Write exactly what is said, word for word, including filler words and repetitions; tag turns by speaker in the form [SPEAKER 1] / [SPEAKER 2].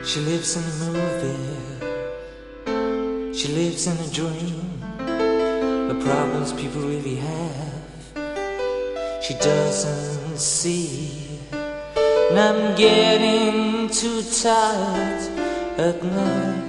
[SPEAKER 1] She lives in a movie, she lives in a dream. The problems people really have, she doesn't see. And I'm getting too tired at night